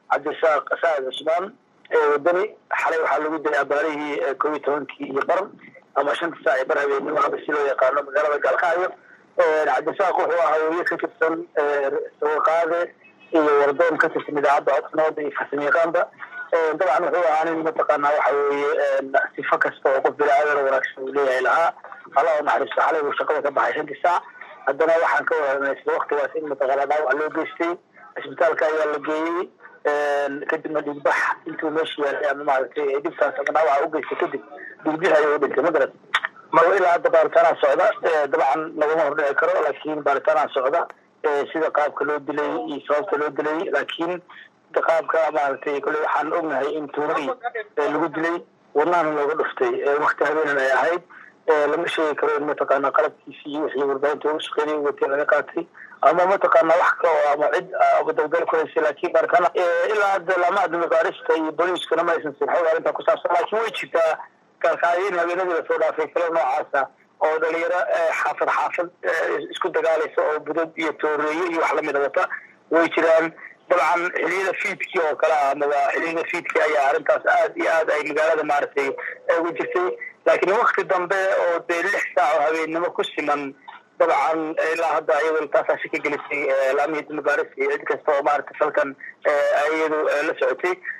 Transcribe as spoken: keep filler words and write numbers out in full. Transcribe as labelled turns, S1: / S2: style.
S1: cabdishaaq saad cusmaan wadani xalay waxaa lagu dilay abaarihii kow iyo tobankii iyo bar ama shanta saac bar habeenimo haba si loo yaqaano magaalada Galkaayo. cabdishaaq wuxuu ahaa hooyo ka tirsan sawirqaade iyo wardoon ka tirsan idaacadda codnooda iyo farsamayaqaanba. dabcan wuxuu ahaa nin mataqaanaa waxa weeye sifo kasta oo qof bilaadan wanaagsan uu leeyahay lahaa. allah u naxariisto xalay uu shaqada ka baxay shantii saac. haddana waxaan ka waranay isla waqtigaas in mataqaanaa dhaawac loo geystay isbitaalka ayaa la geeyey kadibna dhigbax intuu meesha yaalay ama maaragtay dhibtaas ama dhaawaca u geystay kadib dhigbihi ayuu u dhintay magarad. marka ilaa hadda baaritaanaa socda dabcan laguma hordhici karo laakiin baaritaanaa socda sida qaabka loo dilay iyo sababta loo dilay laakiin qaabka maaragtay kule waxaan ognahay in tuuray lagu dilay wadnaana looga dhuftay waqti habeenan ay ahayd. lama sheegi karo in mataqaanaa qalabkiisii iyo wixii warbaahinta ugu shaqeynay watay laga qaatay ama mataqaanaa wax ka oo ama cid dabgal ku haysay laakiin baaritaana ilaa hadda lama admi baarista iyo booliiskuna ma aysan siin xoog arrintaa ku saabsan laakiin way jirtaa kalkaayin habeenadii la soo dhaafay kale noocaasa oo dhalinyaro xaafad xaafad isku dagaalaysa oo budad iyo tooreeyo iyo wax lamida wata way jiraan. dabcan xiliyada fiidkii oo kale ah amaba xiliyada fiidkii ayaa arrintaas aad iyo aad ay magaalada maaragtay ugu jirtay laakiin waqti dambe oo dee lix saac oo habeennimo ku siman dabcan ilaa hadda iyadoo taasaa shaki gelisay laamihii dima baaris iyo cid kasta oo maaragtay falkan iyadu la socotay.